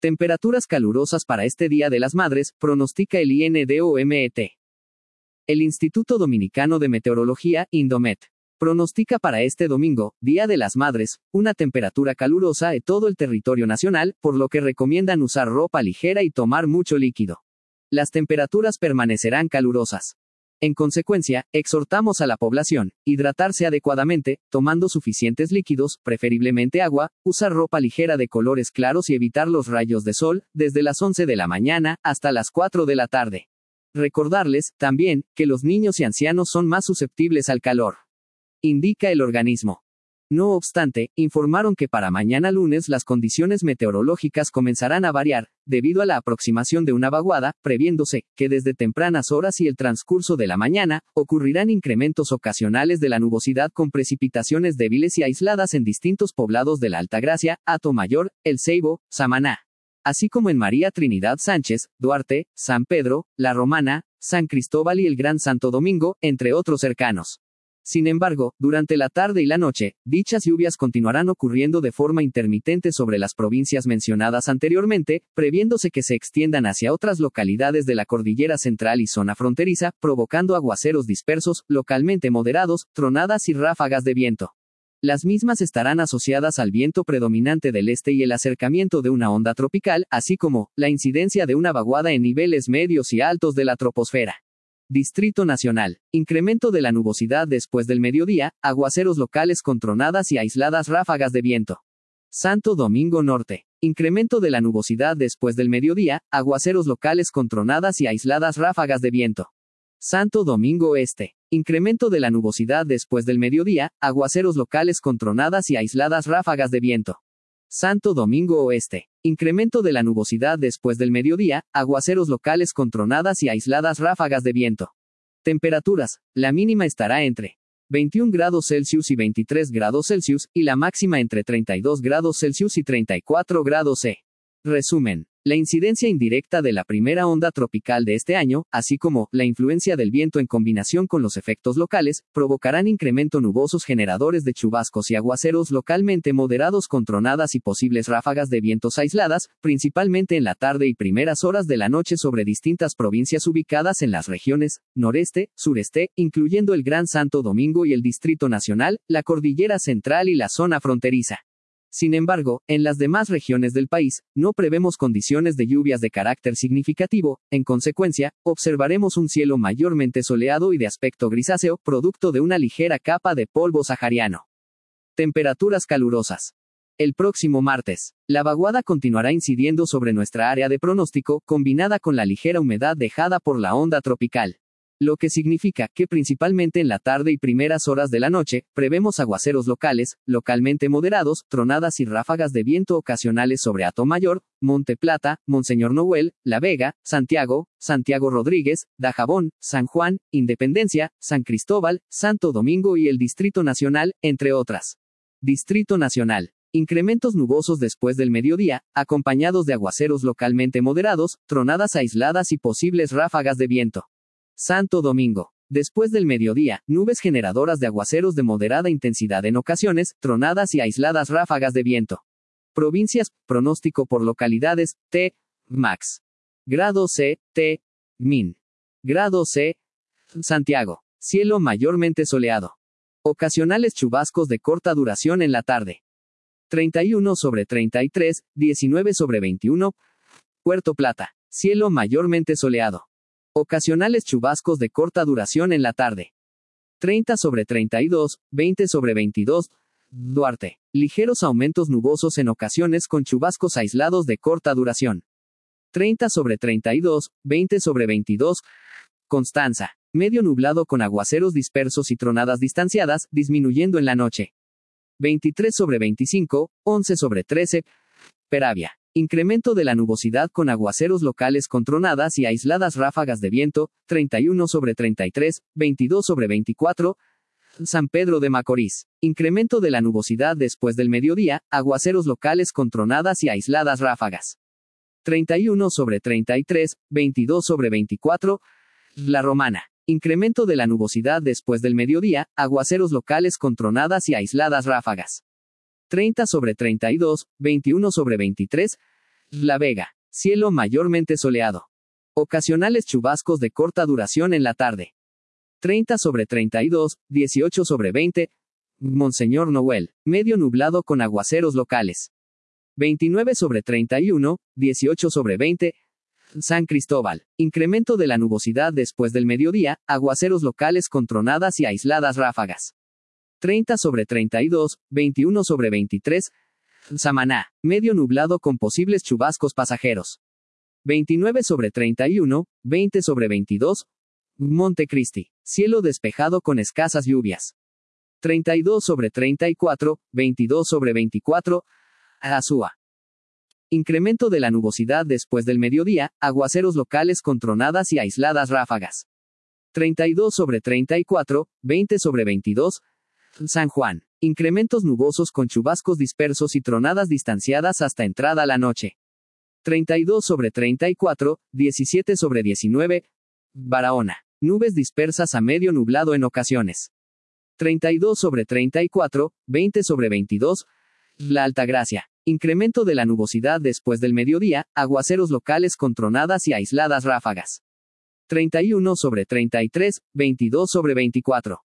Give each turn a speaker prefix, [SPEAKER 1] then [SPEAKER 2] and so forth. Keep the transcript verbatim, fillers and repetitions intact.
[SPEAKER 1] Temperaturas calurosas para este Día de las Madres, pronostica el INDOMET. El Instituto Dominicano de Meteorología, Indomet, pronostica para este domingo, Día de las Madres, una temperatura calurosa en todo el territorio nacional, por lo que recomiendan usar ropa ligera y tomar mucho líquido. Las temperaturas permanecerán calurosas. En consecuencia, exhortamos a la población, hidratarse adecuadamente, tomando suficientes líquidos, preferiblemente agua, usar ropa ligera de colores claros y evitar los rayos de sol, desde las once de la mañana, hasta las cuatro de la tarde. Recordarles, también, que los niños y ancianos son más susceptibles al calor, indica el organismo. No obstante, informaron que para mañana lunes las condiciones meteorológicas comenzarán a variar, debido a la aproximación de una vaguada, previéndose que desde tempranas horas y el transcurso de la mañana, ocurrirán incrementos ocasionales de la nubosidad con precipitaciones débiles y aisladas en distintos poblados de la Altagracia, Atomayor, El Ceibo, Samaná, así como en María Trinidad Sánchez, Duarte, San Pedro, La Romana, San Cristóbal y el Gran Santo Domingo, entre otros cercanos. Sin embargo, durante la tarde y la noche, dichas lluvias continuarán ocurriendo de forma intermitente sobre las provincias mencionadas anteriormente, previéndose que se extiendan hacia otras localidades de la Cordillera Central y zona fronteriza, provocando aguaceros dispersos, localmente moderados, tronadas y ráfagas de viento. Las mismas estarán asociadas al viento predominante del este y el acercamiento de una onda tropical, así como la incidencia de una vaguada en niveles medios y altos de la troposfera. Distrito Nacional. Incremento de la nubosidad después del mediodía, aguaceros locales con tronadas y aisladas ráfagas de viento. Santo Domingo Norte. Incremento de la nubosidad después del mediodía, aguaceros locales con tronadas y aisladas ráfagas de viento. Santo Domingo Este. Incremento de la nubosidad después del mediodía, aguaceros locales con tronadas y aisladas ráfagas de viento. Santo Domingo Oeste. Incremento de la nubosidad después del mediodía, aguaceros locales con tronadas y aisladas ráfagas de viento. Temperaturas. La mínima estará entre veintiún grados Celsius y veintitrés grados Celsius, y la máxima entre treinta y dos grados Celsius y treinta y cuatro grados C. Resumen. La incidencia indirecta de la primera onda tropical de este año, así como la influencia del viento en combinación con los efectos locales, provocarán incremento nubosos generadores de chubascos y aguaceros localmente moderados con tronadas y posibles ráfagas de vientos aisladas, principalmente en la tarde y primeras horas de la noche sobre distintas provincias ubicadas en las regiones noreste, sureste, incluyendo el Gran Santo Domingo y el Distrito Nacional, la Cordillera Central y la zona fronteriza. Sin embargo, en las demás regiones del país, no prevemos condiciones de lluvias de carácter significativo, en consecuencia, observaremos un cielo mayormente soleado y de aspecto grisáceo, producto de una ligera capa de polvo sahariano. Temperaturas calurosas. El próximo martes, la vaguada continuará incidiendo sobre nuestra área de pronóstico, combinada con la ligera humedad dejada por la onda tropical. Lo que significa que principalmente en la tarde y primeras horas de la noche, prevemos aguaceros locales, localmente moderados, tronadas y ráfagas de viento ocasionales sobre Atomayor, Monte Plata, Monseñor Noel, La Vega, Santiago, Santiago Rodríguez, Dajabón, San Juan, Independencia, San Cristóbal, Santo Domingo y el Distrito Nacional, entre otras. Distrito Nacional. Incrementos nubosos después del mediodía, acompañados de aguaceros localmente moderados, tronadas aisladas y posibles ráfagas de viento. Santo Domingo. Después del mediodía, nubes generadoras de aguaceros de moderada intensidad en ocasiones, tronadas y aisladas ráfagas de viento. Provincias, pronóstico por localidades, T, Max. Grado C, T, Min. Grado C, Santiago. Cielo mayormente soleado. Ocasionales chubascos de corta duración en la tarde. treinta y uno sobre treinta y tres, diecinueve sobre veintiuno. Puerto Plata. Cielo mayormente soleado. Ocasionales chubascos de corta duración en la tarde. treinta sobre treinta y dos, veinte sobre veintidós. Duarte. Ligeros aumentos nubosos en ocasiones con chubascos aislados de corta duración. treinta sobre treinta y dos, veinte sobre veintidós. Constanza. Medio nublado con aguaceros dispersos y tronadas distanciadas, disminuyendo en la noche. veintitrés sobre veinticinco, once sobre trece. Peravia. Incremento de la nubosidad con aguaceros locales con tronadas y aisladas ráfagas de viento, treinta y uno sobre treinta y tres, veintidós sobre veinticuatro. San Pedro de Macorís. Incremento de la nubosidad después del mediodía, aguaceros locales con tronadas y aisladas ráfagas. treinta y uno sobre treinta y tres, veintidós sobre veinticuatro. La Romana. Incremento de la nubosidad después del mediodía, aguaceros locales con tronadas y aisladas ráfagas. treinta sobre treinta y dos, veintiuno sobre veintitrés. La Vega. Cielo mayormente soleado. Ocasionales chubascos de corta duración en la tarde. treinta sobre treinta y dos, dieciocho sobre veinte. Monseñor Noel. Medio nublado con aguaceros locales. veintinueve sobre treinta y uno, dieciocho sobre veinte. San Cristóbal. Incremento de la nubosidad después del mediodía, aguaceros locales con tronadas y aisladas ráfagas. treinta sobre treinta y dos, veintiuno sobre veintitrés. Samaná. Medio nublado con posibles chubascos pasajeros. veintinueve sobre treinta y uno, veinte sobre veintidós. Montecristi. Cielo despejado con escasas lluvias. treinta y dos sobre treinta y cuatro, veintidós sobre veinticuatro. Azúa. Incremento de la nubosidad después del mediodía, aguaceros locales con tronadas y aisladas ráfagas. treinta y dos sobre treinta y cuatro, veinte sobre veintidós. San Juan. Incrementos nubosos con chubascos dispersos y tronadas distanciadas hasta entrada la noche. treinta y dos sobre treinta y cuatro, diecisiete sobre diecinueve. Barahona. Nubes dispersas a medio nublado en ocasiones. treinta y dos sobre treinta y cuatro, veinte sobre veintidós. La Altagracia. Incremento de la nubosidad después del mediodía, aguaceros locales con tronadas y aisladas ráfagas. treinta y uno sobre treinta y tres, veintidós sobre veinticuatro.